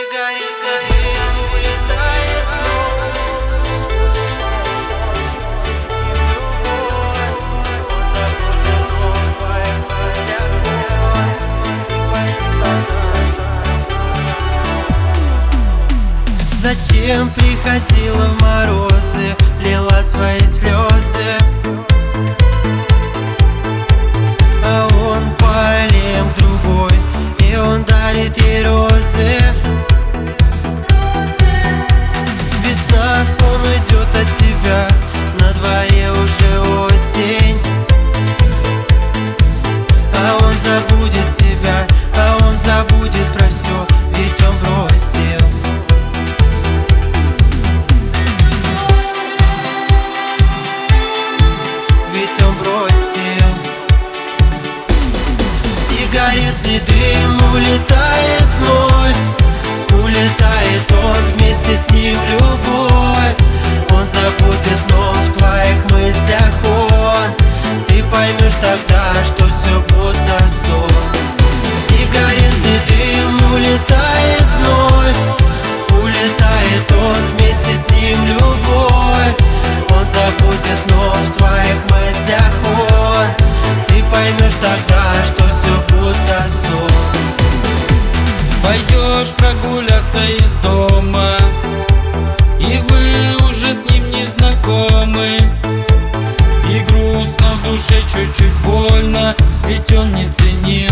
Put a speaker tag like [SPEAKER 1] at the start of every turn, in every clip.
[SPEAKER 1] Зачем приходила в морозы, лила свои слезы, а он полем другой, и он дарит ей розы. Весна, он уйдет от тебя, на дворе уже осень, а он забудет себя, а он забудет про все, ведь он бросил. Ведь он бросил. Сигаретный дым улетает вновь, улетает он, вместе с ним любовь. Он забудет, но в твоих мыслях он. Ты поймешь тогда, что все будто сон. Сигаретный дым улетает вновь, улетает он, вместе с ним любовь. Он забудет, но в твоих мыслях он. Ты поймешь тогда, что все будто сон.
[SPEAKER 2] Пойдешь прогуляться из дома, и вы уже с ним не знакомы. И грустно в душе, чуть-чуть больно, ведь он не ценил.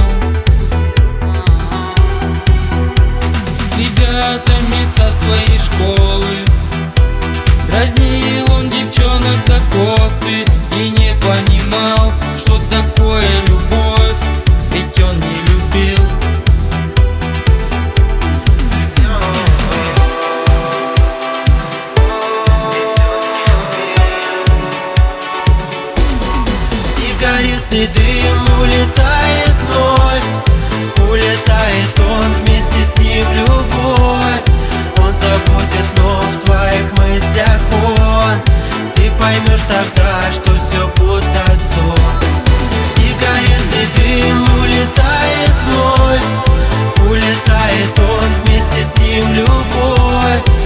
[SPEAKER 2] С ребятами со своей школы дразнил он девчонок за косы и не понимал, что такое любовь, ведь он не любил.
[SPEAKER 1] Сигаретный дым улетает вновь, улетает он, вместе с ним любовь. Он забудет, но в твоих мыслях он. Ты поймешь тогда, что все будто сон. Сигаретный дым улетает вновь, улетает он, вместе с ним любовь.